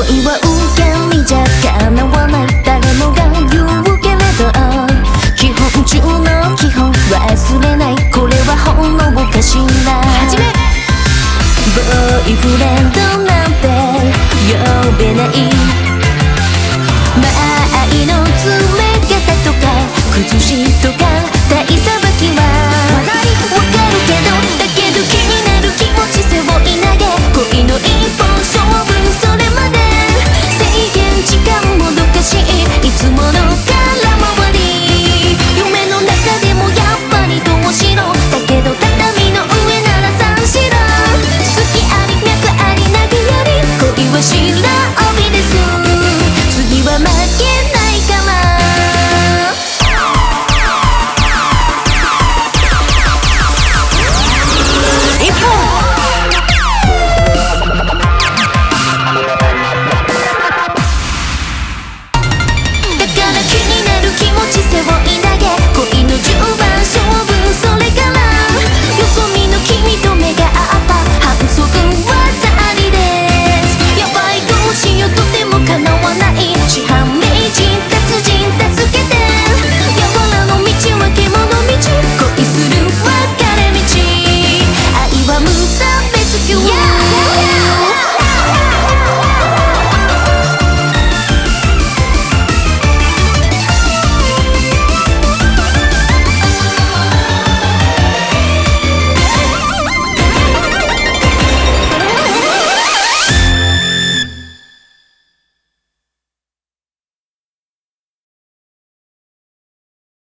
恋は受け身じゃ叶わない誰もが言うけれど基本中の基本忘れないこれはほんのおかしなボーイフレンドなんて呼べない愛の詰め方とか崩しとか